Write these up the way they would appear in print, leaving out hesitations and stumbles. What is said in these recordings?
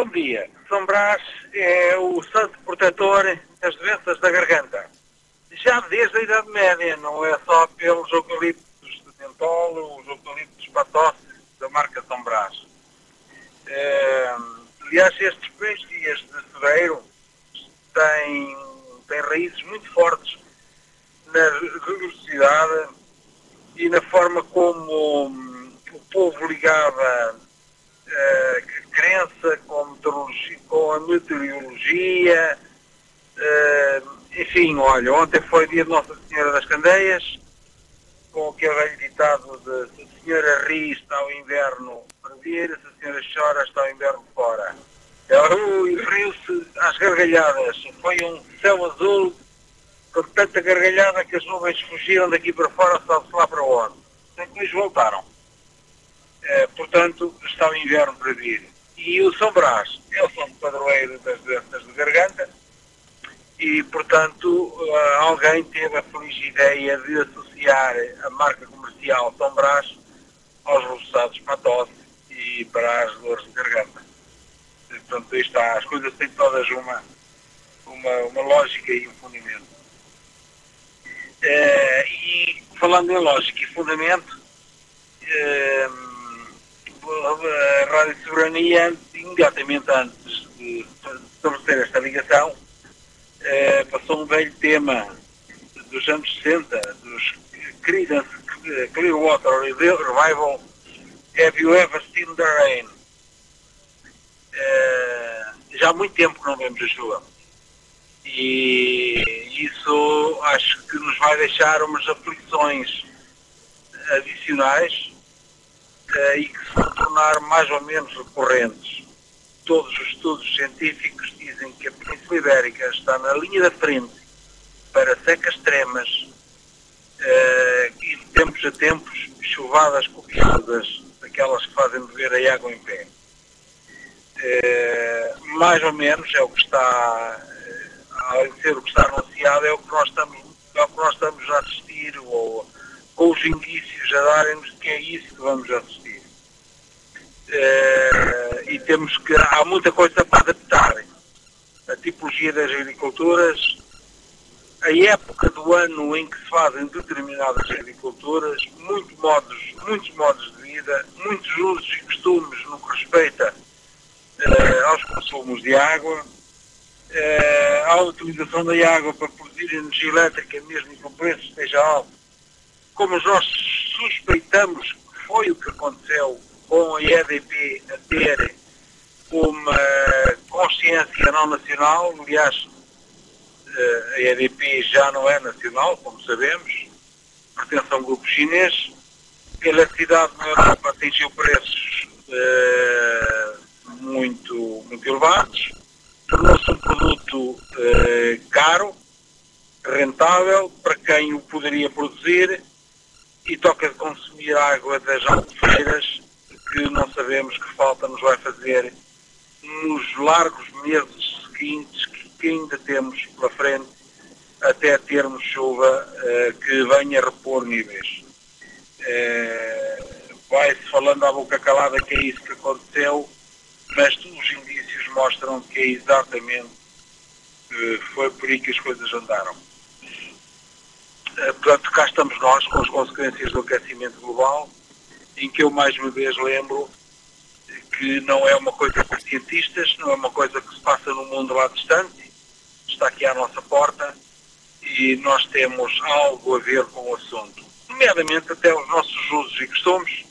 dia. São Brás é o santo protetor das doenças da garganta. Já desde a Idade Média, não é só pelos eucaliptos de Mentol, os eucaliptos patosse da marca São Brás. Aliás, estes 2 dias de fevereiro têm raízes muito fortes na religiosidade e na forma como o povo ligava a crença com a meteorologia. Enfim, olha, ontem foi dia de Nossa Senhora das Candeias, com aquele velho ditado de se a senhora ri está o inverno para vir, se a senhora chora está o inverno fora. E riu-se às gargalhadas. Foi um céu azul com tanta gargalhada que as nuvens fugiram daqui para fora, sabe-se lá para onde. Depois voltaram. Portanto, está o inverno para vir. E o São Brás é o santo padroeiro das doenças de garganta e, portanto, alguém teve a feliz ideia de associar a marca comercial São Brás aos roçados para a tosse e para as dores de garganta. Portanto, aí está. As coisas têm todas uma lógica e um fundamento. E, falando em lógica e fundamento, a Rádio Soberania, imediatamente antes de estabelecer esta ligação, passou um velho tema dos anos 60, dos Creedence Clearwater Revival, Have You Ever Seen the Rain? Já há muito tempo que não vemos a chuva. E isso acho que nos vai deixar umas aflições adicionais e que se vão tornar mais ou menos recorrentes. Todos os estudos científicos dizem que a Península Ibérica está na linha da frente para secas extremas e de tempos a tempos chuvadas copiosas, daquelas que fazem beber a água em pé. Mais ou menos é o que está, além de ser o que está anunciado, é o que nós estamos a assistir, ou com os indícios a darem-nos de que é isso que vamos assistir. E temos que, há muita coisa para adaptar. A tipologia das agriculturas, a época do ano em que se fazem determinadas agriculturas, muitos modos de vida, muitos usos e costumes no que respeita aos consumos de água, à utilização da água para produzir energia elétrica, mesmo que o preço esteja alto, como nós suspeitamos que foi o que aconteceu com a EDP a ter uma consciência não nacional. Aliás, a EDP já não é nacional, como sabemos, pertence a um grupo chinês. A eletricidade na Europa atingiu preços muito elevados, tornou-se um produto caro, rentável para quem o poderia produzir, e toca de consumir água das albufeiras, que não sabemos que falta nos vai fazer nos largos meses seguintes que ainda temos pela frente, até termos chuva que venha repor níveis. Vai-se falando à boca calada que é isso que aconteceu, mas os indícios mostram que é exatamente foi por aí que as coisas andaram. Portanto, cá estamos nós com as consequências do aquecimento global, em que eu mais uma vez lembro que não é uma coisa para cientistas, não é uma coisa que se passa no mundo lá distante, está aqui à nossa porta e nós temos algo a ver com o assunto. Nomeadamente até os nossos usos e costumes.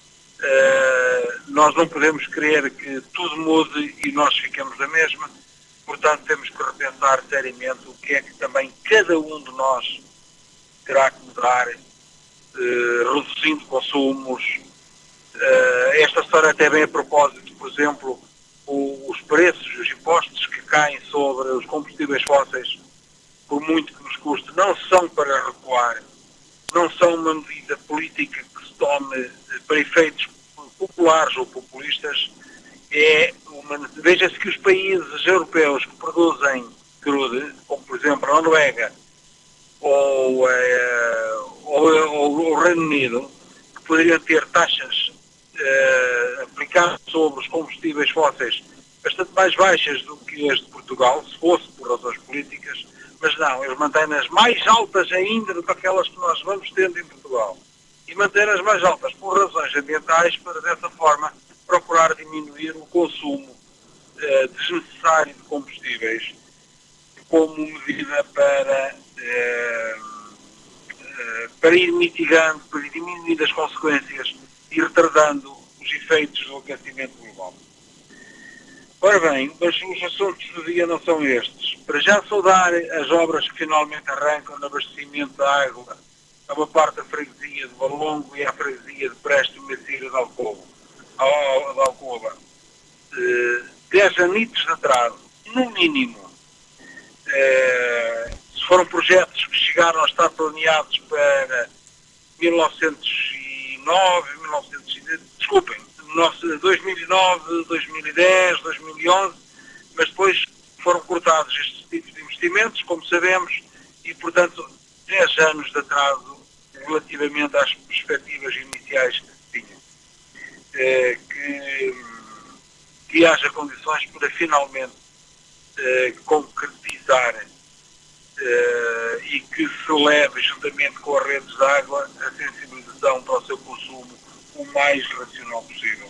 Nós não podemos querer que tudo mude e nós ficamos a mesma, portanto temos que repensar seriamente o que é que também cada um de nós terá que mudar, reduzindo consumos. Esta história até bem a propósito, por exemplo, os preços, os impostos que caem sobre os combustíveis fósseis, por muito que nos custe, não são para recuar, não são uma medida política que se tome para efeitos populares ou populistas. Veja-se que os países europeus que produzem crude, como por exemplo a Noruega ou o Reino Unido, que poderiam ter taxas aplicadas sobre os combustíveis fósseis bastante mais baixas do que as de Portugal, se fosse por razões políticas, mas não, eles mantêm-nas mais altas ainda do que aquelas que nós vamos tendo em Portugal. E mantêm-nas mais altas por razões ambientais para, dessa forma, procurar diminuir o consumo desnecessário de combustíveis como medida para ir mitigando, para ir diminuindo as consequências e retardando os efeitos do aquecimento global. Ora bem, mas os assuntos do dia não são estes. Para já saudar as obras que finalmente arrancam no abastecimento da água a uma parte da freguesia de Valongo e à freguesia de Presto e Messira de Alcoba. 10 anitos de atraso, no mínimo. Se foram projetos que chegaram a estar planeados para 2009, 2010, 2011, mas depois foram cortados estes tipos de investimentos, como sabemos, e, portanto, 10 anos de atraso relativamente às perspectivas iniciais que se tinham. Que haja condições para finalmente concretizar e que se leve, juntamente com as redes de água, a sensibilização para o seu consumo o mais racional possível.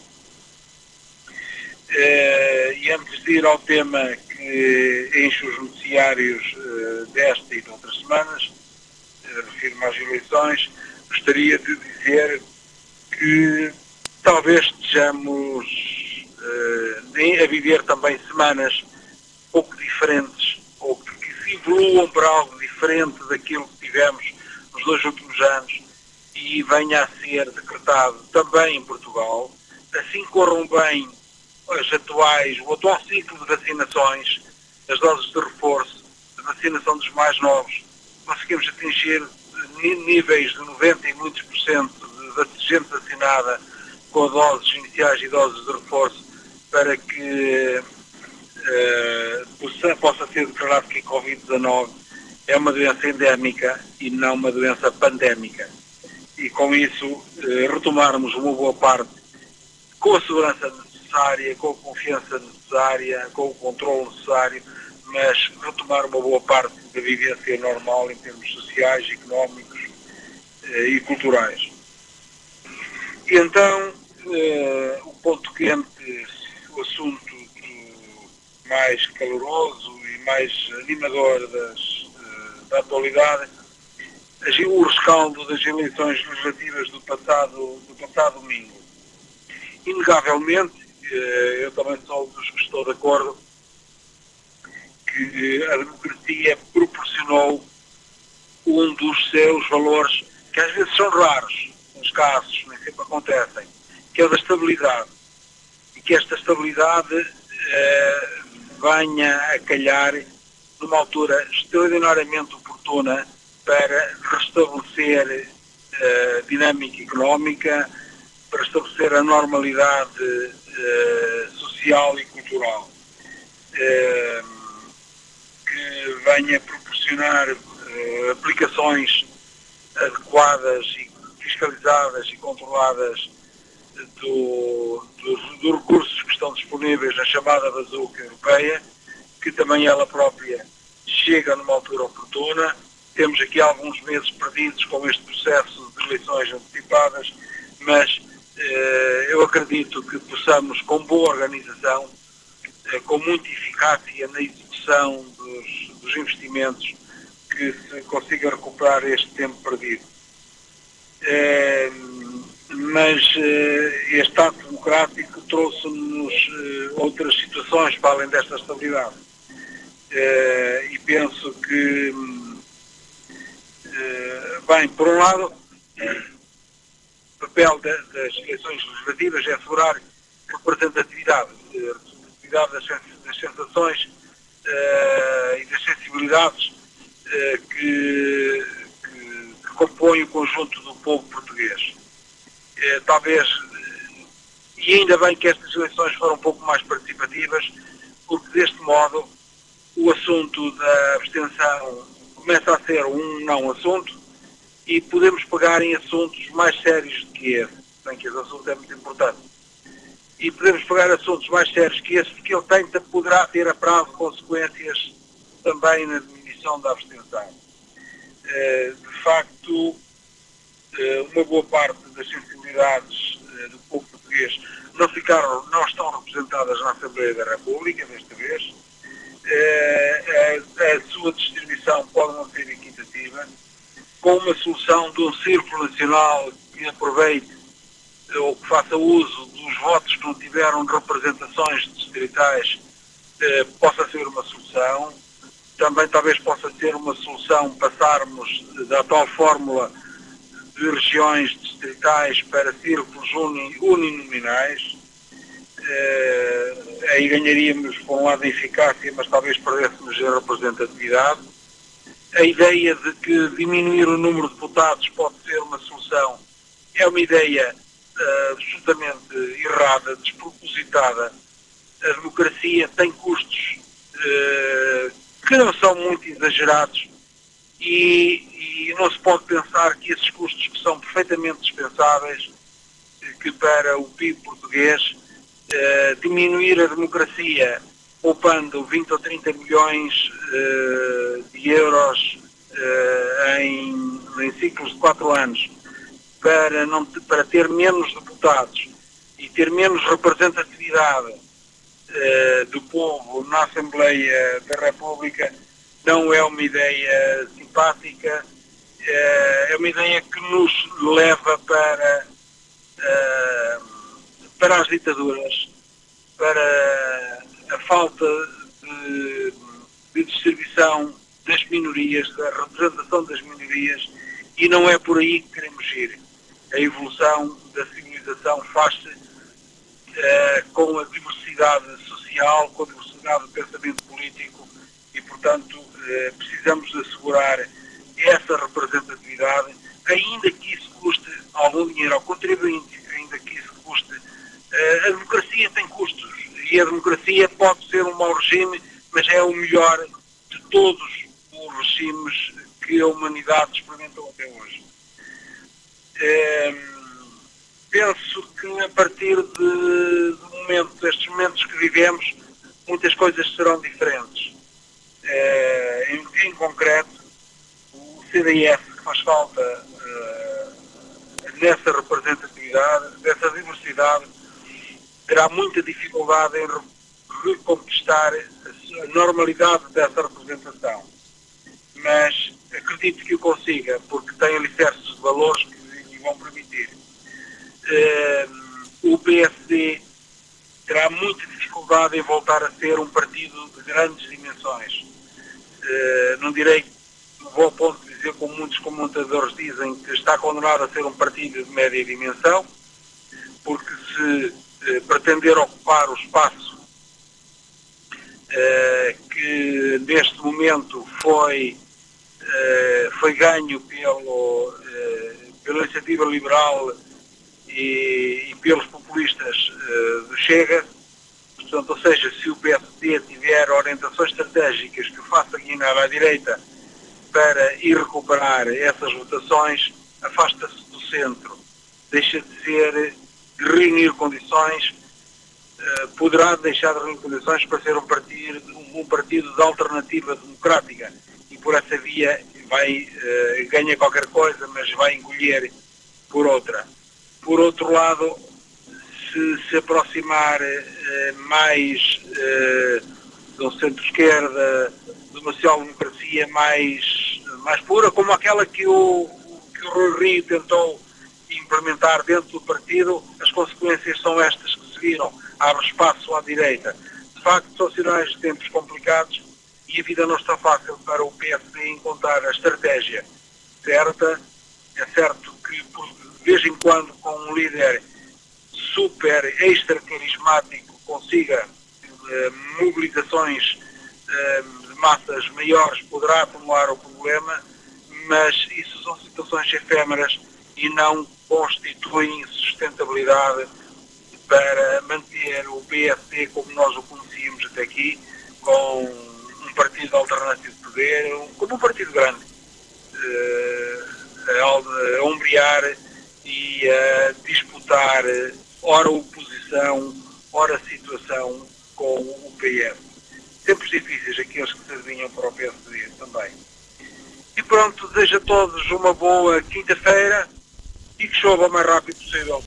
E antes de ir ao tema que enche os noticiários desta e de outras semanas, refiro-me às eleições, gostaria de dizer que talvez estejamos a viver também semanas pouco diferentes, ou que se evoluam para algo diferente daquilo que tivemos nos 2 últimos anos e venha a ser decretado também em Portugal. Assim corram bem o atual ciclo de vacinações, as doses de reforço, a vacinação dos mais novos, conseguimos atingir níveis de 90 e muitos por cento de gente vacinada com doses iniciais e doses de reforço para que possa ser declarado que a Covid-19 é uma doença endémica e não uma doença pandémica. E com isso retomarmos uma boa parte com a segurança necessária, com a confiança necessária, com o controle necessário, mas retomar uma boa parte da vivência normal em termos sociais, económicos e culturais. E então, o ponto quente, o assunto mais caloroso e mais animador da atualidade, o rescaldo das eleições legislativas do passado domingo. Inegavelmente, eu também sou dos que estou de acordo que a democracia proporcionou um dos seus valores, que às vezes são raros, escassos, nem sempre acontecem, que é o da estabilidade. E que esta estabilidade venha a calhar numa altura extraordinariamente oportuna para restabelecer a dinâmica económica, para estabelecer a normalidade social e cultural, que venha proporcionar aplicações adequadas e fiscalizadas e controladas dos recursos que estão disponíveis na chamada bazuca europeia, que também ela própria chega numa altura oportuna. Temos aqui alguns meses perdidos com este processo de eleições antecipadas, mas eu acredito que possamos, com boa organização, com muita eficácia na execução dos investimentos, que se consiga recuperar este tempo perdido. Mas este ato democrático trouxe-nos outras situações para além desta estabilidade. E penso que, bem, por um lado, o papel das eleições legislativas é assegurar representatividade das sensações e das sensibilidades que compõem o conjunto do povo português. Talvez, e ainda bem que estas eleições foram um pouco mais participativas, porque deste modo o assunto da abstenção começa a ser um não assunto e podemos pegar em assuntos mais sérios do que esse, bem que esse assunto é muito importante. e podemos pegar assuntos mais sérios que esse, porque ele poderá ter a prazo consequências também na diminuição da abstenção. De facto, uma boa parte das sensibilidades do povo português não estão representadas na Assembleia da República desta vez. A sua distribuição pode não ser equitativa, com uma solução de um círculo nacional que aproveite ou que faça uso dos votos que não tiveram representações distritais, possa ser uma solução. Também talvez possa ser uma solução passarmos da tal fórmula de regiões distritais para círculos uninominais. Aí ganharíamos, por um lado, a eficácia, mas talvez perdêssemos a representatividade. A ideia de que diminuir o número de deputados pode ser uma solução é uma ideia absolutamente errada, despropositada. A democracia tem custos que não são muito exagerados e não se pode pensar que esses custos, que são perfeitamente dispensáveis, que para o PIB português, diminuir a democracia poupando 20 ou 30 milhões de euros em ciclos de 4 anos para ter menos deputados e ter menos representatividade do povo na Assembleia da República não é uma ideia simpática, é uma ideia que nos leva para as ditaduras, para a falta de distribuição das minorias, da representação das minorias, e não é por aí que queremos ir. A evolução da civilização faz-se com a diversidade social, com a diversidade do pensamento político e, portanto, precisamos assegurar essa representatividade, ainda que isso custe algum dinheiro ao contribuinte, ainda que isso custe. A democracia tem custos e a democracia pode ser um mau regime, mas é o melhor de todos os regimes que a humanidade experimentou até hoje. Penso que a partir destes momentos que vivemos, muitas coisas serão diferentes. Em concreto, o CDS, que faz falta nessa representatividade, dessa diversidade, terá muita dificuldade em reconquistar a normalidade dessa representação. Mas acredito que o consiga, porque tem alicerces de valores que lhe vão permitir. O PSD terá muita dificuldade em voltar a ser um partido de grandes dimensões. Não direi, vou ao ponto de dizer, como muitos comentadores dizem, que está condenado a ser um partido de média dimensão, porque se pretender ocupar o espaço que neste momento foi ganho pela iniciativa liberal e pelos populistas do Chega, portanto, ou seja, se o PSD tiver orientações estratégicas que o faça guinar à direita para ir recuperar essas votações, afasta-se do centro, deixa de reunir condições, poderá deixar de reunir condições para ser um partido de alternativa democrática, e por essa via ganha qualquer coisa, mas vai encolher por outra. Por outro lado, se aproximar mais de um centro-esquerda, de uma social-democracia mais pura, como aquela que o Rui Rio tentou implementar dentro do partido, as consequências são estas que se viram. Abre espaço à direita. De facto, são sinais de tempos complicados e a vida não está fácil para o PSD encontrar a estratégia certa. É certo que, de vez em quando, com um líder super extra carismático, consiga mobilizações de massas maiores, poderá atenuar o problema, mas isso são situações efêmeras e não constituem sustentabilidade para manter o PSD como nós o conhecíamos até aqui, com um partido alternativo de poder, como um partido grande, a ombrear e a disputar ora oposição, pior a situação com o PS. Tempos difíceis, aqueles que se adivinham para o PSD também. E pronto, desejo a todos uma boa quinta-feira e que chova o mais rápido possível.